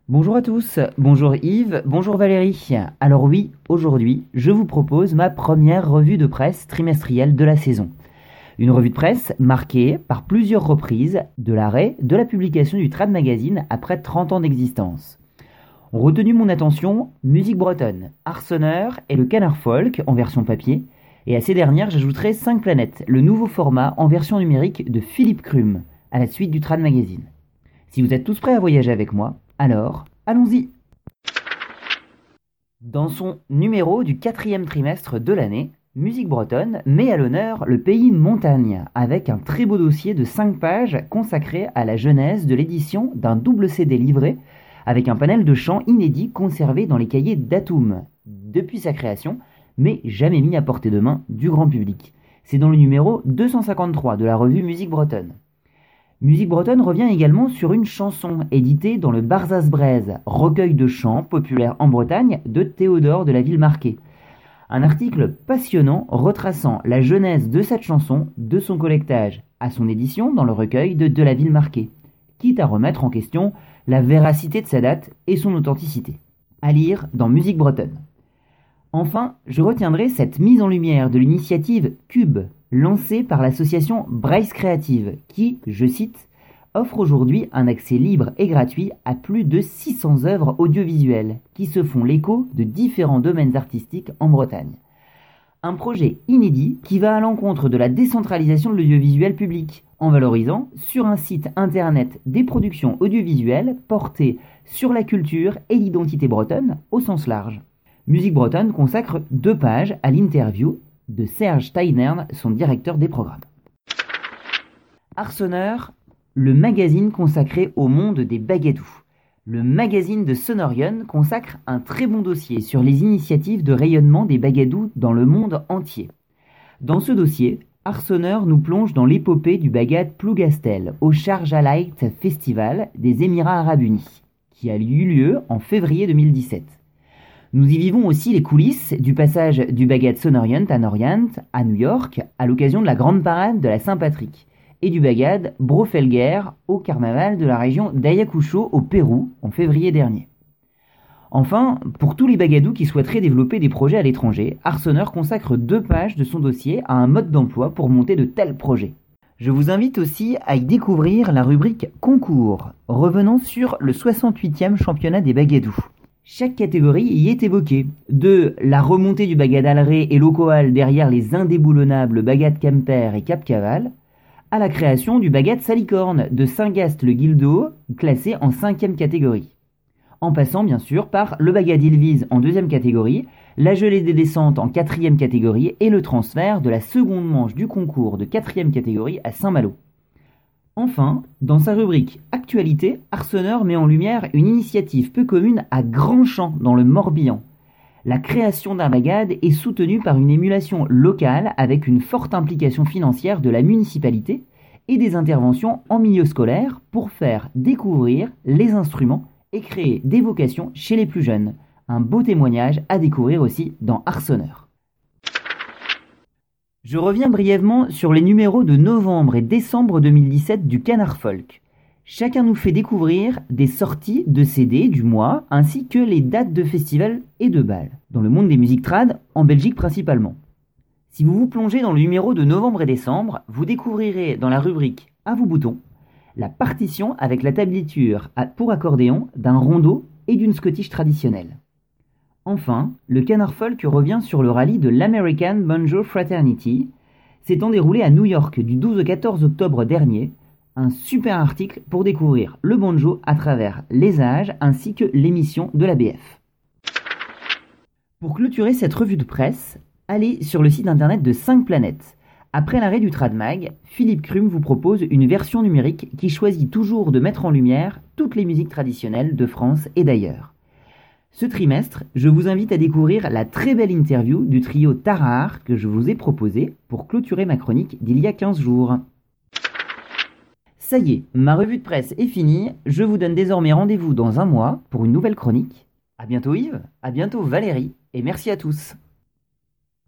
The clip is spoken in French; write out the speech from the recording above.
Bonjour à tous, bonjour Yves, bonjour Valérie. Alors oui, aujourd'hui, je vous propose ma première revue de presse trimestrielle de la saison. Une revue de presse marquée par plusieurs reprises de l'arrêt de la publication du Trad Magazine après 30 ans d'existence. Ont retenu mon attention Musique bretonne, Arseneur et le Canard Folk en version papier, et à ces dernières j'ajouterai 5 planètes, le nouveau format en version numérique de Philippe Crum, à la suite du Trad Magazine. Si vous êtes tous prêts à voyager avec moi, alors allons-y. Dans son numéro du 4e trimestre de l'année, Musique bretonne met à l'honneur le pays montagne, avec un très beau dossier de 5 pages consacré à la genèse de l'édition d'un double CD livré, avec un panel de chants inédits conservés dans les cahiers d'Atoum, depuis sa création, mais jamais mis à portée de main du grand public. C'est dans le numéro 253 de la revue Musique bretonne. Musique bretonne revient également sur une chanson éditée dans le Barzaz-Braise, recueil de chants populaires en Bretagne de Théodore de la Villemarqué. Un article passionnant retraçant la genèse de cette chanson, de son collectage à son édition dans le recueil de la Villemarqué, quitte à remettre en question la véracité de sa date et son authenticité. À lire dans Musique bretonne. Enfin, je retiendrai cette mise en lumière de l'initiative Cube, lancée par l'association Brace Créative, qui, je cite, offre aujourd'hui un accès libre et gratuit à plus de 600 œuvres audiovisuelles qui se font l'écho de différents domaines artistiques en Bretagne. Un projet inédit qui va à l'encontre de la décentralisation de l'audiovisuel public, en valorisant sur un site internet des productions audiovisuelles portées sur la culture et l'identité bretonne au sens large. Musique bretonne consacre 2 pages à l'interview de Serge Steinern, son directeur des programmes. Arseneur, le magazine consacré au monde des bagadous. Le magazine de Sonorion consacre un très bon dossier sur les initiatives de rayonnement des bagadous dans le monde entier. Dans ce dossier, Arseneur nous plonge dans l'épopée du bagad Plougastel au Sharjah Light Festival des Émirats Arabes Unis, qui a eu lieu en février 2017. Nous y vivons aussi les coulisses du passage du bagad Sonorient à Norient, à New York, à l'occasion de la grande parade de la Saint-Patrick, et du bagad Brofelguer au carnaval de la région d'Ayacucho au Pérou en février dernier. Enfin, pour tous les bagadous qui souhaiteraient développer des projets à l'étranger, Arseneur consacre 2 pages de son dossier à un mode d'emploi pour monter de tels projets. Je vous invite aussi à y découvrir la rubrique Concours, revenant sur le 68e championnat des bagadous. Chaque catégorie y est évoquée, de la remontée du bagad Alré et Locoal derrière les indéboulonnables bagad Kemper et Cap Caval, à la création du bagad Salicorne de Saint-Gast-le-Guildo, classé en 5e catégorie. En passant bien sûr par le bagad Ilvise en 2e catégorie, la gelée des descentes en 4e catégorie et le transfert de la seconde manche du concours de 4e catégorie à Saint-Malo. Enfin, dans sa rubrique Actualité, Arseneur met en lumière une initiative peu commune à Grandchamp dans le Morbihan. La création d'un bagad est soutenue par une émulation locale avec une forte implication financière de la municipalité et des interventions en milieu scolaire pour faire découvrir les instruments et créer des vocations chez les plus jeunes. Un beau témoignage à découvrir aussi dans Arseneur. Je reviens brièvement sur les numéros de novembre et décembre 2017 du Canard Folk. Chacun nous fait découvrir des sorties de CD du mois ainsi que les dates de festivals et de bals, dans le monde des musiques trad, en Belgique principalement. Si vous vous plongez dans le numéro de novembre et décembre, vous découvrirez dans la rubrique À vous boutons la partition avec la tablature pour accordéon d'un rondeau et d'une Scottish traditionnelle. Enfin, le Canard Folk revient sur le rallye de l'American Banjo Fraternity, s'étant déroulé à New York du 12 au 14 octobre dernier. Un super article pour découvrir le banjo à travers les âges ainsi que l'émission de la BF. Pour clôturer cette revue de presse, allez sur le site internet de 5 planètes. Après l'arrêt du Tradmag, Philippe Crum vous propose une version numérique qui choisit toujours de mettre en lumière toutes les musiques traditionnelles de France et d'ailleurs. Ce trimestre, je vous invite à découvrir la très belle interview du trio Tarare que je vous ai proposé pour clôturer ma chronique d'il y a 15 jours. Ça y est, ma revue de presse est finie, je vous donne désormais rendez-vous dans un mois pour une nouvelle chronique. À bientôt Yves, à bientôt Valérie, et merci à tous.